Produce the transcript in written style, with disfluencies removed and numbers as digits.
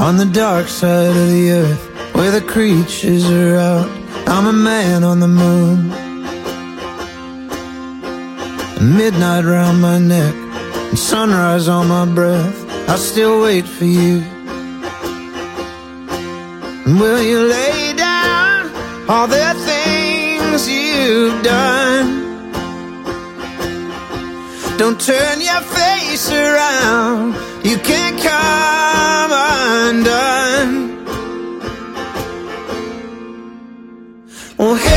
on the dark side of the earth, where the creatures are out. I'm a man on the moon. Midnight round my neck and sunrise on my breath. I still wait for you. And will you lay down all the things you've done? Don't turn your face around, you can't come undone. Oh, hey.